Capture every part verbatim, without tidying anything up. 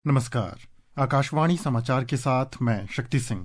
नमस्कार। आकाशवाणी समाचार के साथ मैं शक्ति सिंह।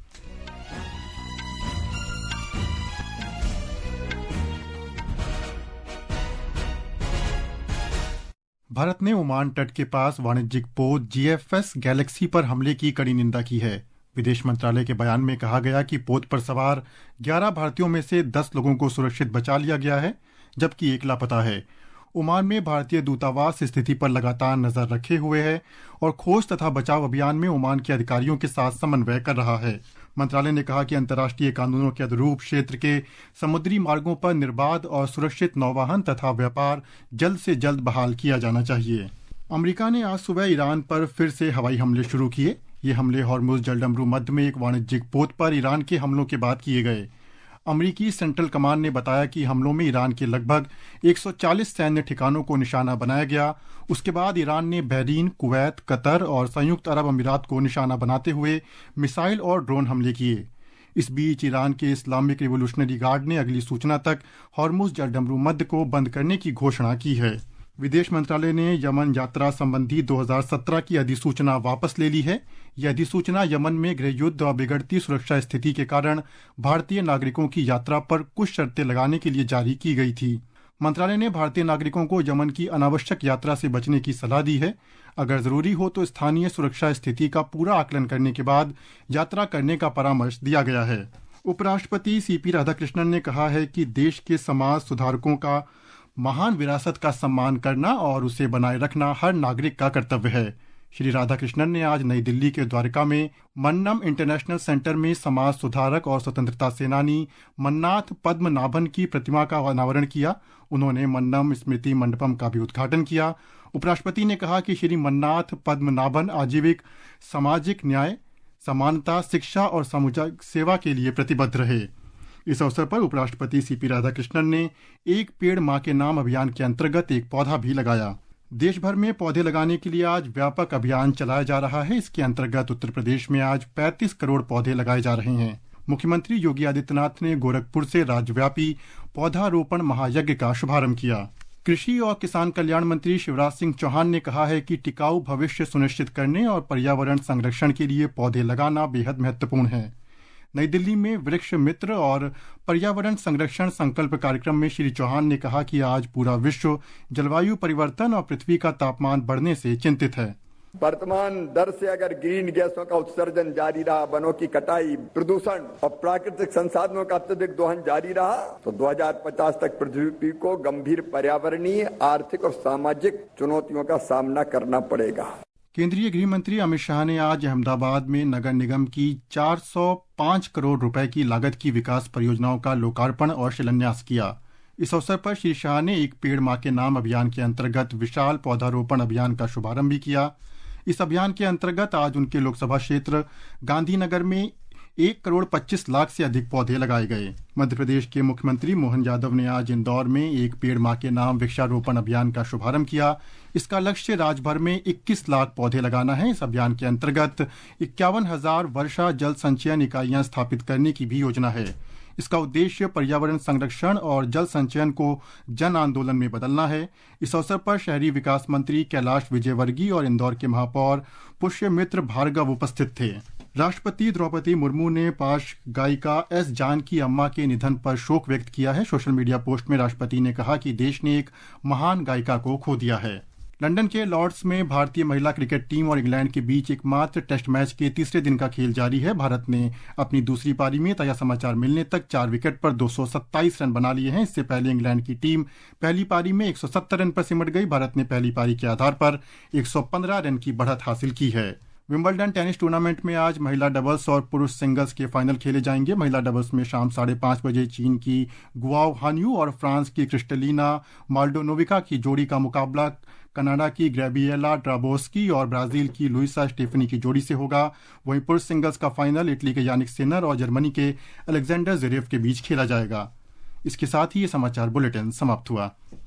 भारत ने ओमान तट के पास वाणिज्यिक पोत जीएफएस गैलेक्सी पर हमले की कड़ी निंदा की है। विदेश मंत्रालय के बयान में कहा गया कि पोत पर सवार ग्यारह भारतीयों में से दस लोगों को सुरक्षित बचा लिया गया है, जबकि एक लापता है। ओमान में भारतीय दूतावास स्थिति पर लगातार नजर रखे हुए है और खोज तथा बचाव अभियान में ओमान के अधिकारियों के साथ समन्वय कर रहा है। मंत्रालय ने कहा कि अंतर्राष्ट्रीय कानूनों के अनुरूप क्षेत्र के समुद्री मार्गों पर निर्बाध और सुरक्षित नौवहन तथा व्यापार जल्द से जल्द बहाल किया जाना चाहिए। अमेरिका ने आज सुबह ईरान पर फिर से हवाई हमले शुरू किए। ये हमले हॉर्मुज जलडमरू मध्य में एक वाणिज्यिक पोत पर ईरान के हमलों के बाद किए गए। अमेरिकी सेंट्रल कमांड ने बताया कि हमलों में ईरान के लगभग एक सौ चालीस सैन्य ठिकानों को निशाना बनाया गया। उसके बाद ईरान ने बहरीन, कुवैत, कतर और संयुक्त अरब अमीरात को निशाना बनाते हुए मिसाइल और ड्रोन हमले किए। इस बीच ईरान के इस्लामिक रिवोल्यूशनरी गार्ड ने अगली सूचना तक हॉर्मुज जलडमरू मध्य को बंद करने की घोषणा की है। विदेश मंत्रालय ने यमन यात्रा संबंधी दो हज़ार सत्रह की अधिसूचना वापस ले ली है। यह अधिसूचना यमन में गृह युद्ध और बिगड़ती सुरक्षा स्थिति के कारण भारतीय नागरिकों की यात्रा पर कुछ शर्तें लगाने के लिए जारी की गई थी। मंत्रालय ने भारतीय नागरिकों को यमन की अनावश्यक यात्रा से बचने की सलाह दी है। अगर जरूरी हो तो स्थानीय सुरक्षा स्थिति का पूरा आकलन करने के बाद यात्रा करने का परामर्श दिया गया है। उपराष्ट्रपति सीपी राधाकृष्णन ने कहा है कि देश के समाज सुधारकों का महान विरासत का सम्मान करना और उसे बनाए रखना हर नागरिक का कर्तव्य है। श्री राधाकृष्णन ने आज नई दिल्ली के द्वारका में मन्नम इंटरनेशनल सेंटर में समाज सुधारक और स्वतंत्रता सेनानी मन्नाथ पद्मनाभन की प्रतिमा का अनावरण किया। उन्होंने मन्नम स्मृति मंडपम का भी उद्घाटन किया। उपराष्ट्रपति ने कहा कि श्री मन्नाथ पद्मनाभन आजीविक सामाजिक न्याय, समानता, शिक्षा और सामुदायिक सेवा के लिए प्रतिबद्ध रहे। इस अवसर पर उपराष्ट्रपति सीपी राधाकृष्णन ने एक पेड़ मां के नाम अभियान के अंतर्गत एक पौधा भी लगाया। देश भर में पौधे लगाने के लिए आज व्यापक अभियान चलाया जा रहा है। इसके अंतर्गत उत्तर प्रदेश में आज पैंतीस करोड़ पौधे लगाए जा रहे हैं। मुख्यमंत्री योगी आदित्यनाथ ने गोरखपुर से राज्यव्यापी पौधारोपण महायज्ञ का शुभारंभ किया। कृषि और किसान कल्याण मंत्री शिवराज सिंह चौहान ने कहा है कि टिकाऊ भविष्य सुनिश्चित करने और पर्यावरण संरक्षण के लिए पौधे लगाना बेहद महत्वपूर्ण है। नई दिल्ली में वृक्ष मित्र और पर्यावरण संरक्षण संकल्प कार्यक्रम में श्री चौहान ने कहा कि आज पूरा विश्व जलवायु परिवर्तन और पृथ्वी का तापमान बढ़ने से चिंतित है। वर्तमान दर से अगर ग्रीन गैसों का उत्सर्जन जारी रहा, वनों की कटाई, प्रदूषण और प्राकृतिक संसाधनों का अत्यधिक दोहन जारी रहा तो दो हज़ार पचास तक पृथ्वी को गंभीर पर्यावरणीय, आर्थिक और सामाजिक चुनौतियों का सामना करना पड़ेगा। केंद्रीय गृह मंत्री अमित शाह ने आज अहमदाबाद में नगर निगम की चार सौ पाँच करोड़ रुपए की लागत की विकास परियोजनाओं का लोकार्पण और शिलान्यास किया। इस अवसर पर श्री शाह ने एक पेड़ मां के नाम अभियान के अंतर्गत विशाल पौधारोपण अभियान का शुभारंभ भी किया। इस अभियान के अंतर्गत आज उनके लोकसभा क्षेत्र गांधीनगर में एक करोड़ पच्चीस लाख से अधिक पौधे लगाए गए। मध्य प्रदेश के मुख्यमंत्री मोहन यादव ने आज इंदौर में एक पेड़ मां के नाम वृक्षारोपण अभियान का शुभारंभ किया। इसका लक्ष्य राज्य भर में इक्कीस लाख पौधे लगाना है। इस अभियान के अंतर्गत इक्यावन हजार वर्षा जल संचयन इकाइयां स्थापित करने की भी योजना है। इसका उद्देश्य पर्यावरण संरक्षण और जल संचयन को जन आंदोलन में बदलना है। इस अवसर पर शहरी विकास मंत्री कैलाश विजयवर्गीय और इंदौर के महापौर पुष्यमित्र भार्गव उपस्थित थे। राष्ट्रपति द्रौपदी मुर्मू ने पार्श्व गायिका एस जानकी अम्मा के निधन पर शोक व्यक्त किया है। सोशल मीडिया पोस्ट में राष्ट्रपति ने कहा कि देश ने एक महान गायिका को खो दिया है। लंदन के लॉर्ड्स में भारतीय महिला क्रिकेट टीम और इंग्लैंड के बीच एकमात्र टेस्ट मैच के तीसरे दिन का खेल जारी है। भारत ने अपनी दूसरी पारी में ताजा समाचार मिलने तक चार विकेट पर दो सौ सत्ताईस रन बना लिए हैं। इससे पहले इंग्लैंड की टीम पहली पारी में एक सौ सत्तर रन पर सिमट गई। भारत ने पहली पारी के आधार पर एक सौ पंद्रह रन की बढ़त हासिल की है। विंबलडन टेनिस टूर्नामेंट में आज महिला डबल्स और पुरुष सिंगल्स के फाइनल खेले जाएंगे। महिला डबल्स में शाम साढ़े पांच बजे चीन की गुआओ हान्यू और फ्रांस की क्रिस्टलिना माल्डोनोविका की जोड़ी का मुकाबला कनाडा की ग्रेबिएला ड्राबोस्की और ब्राजील की लुइसा स्टेफनी की जोड़ी से होगा। वहीं पुरुष सिंगल्स का फाइनल इटली के यानिक सिनर और जर्मनी के अलेक्जेंडर ज़वेरेव के बीच खेला जाएगा। इसके साथ ही ये समाचार बुलेटिन समाप्त हुआ।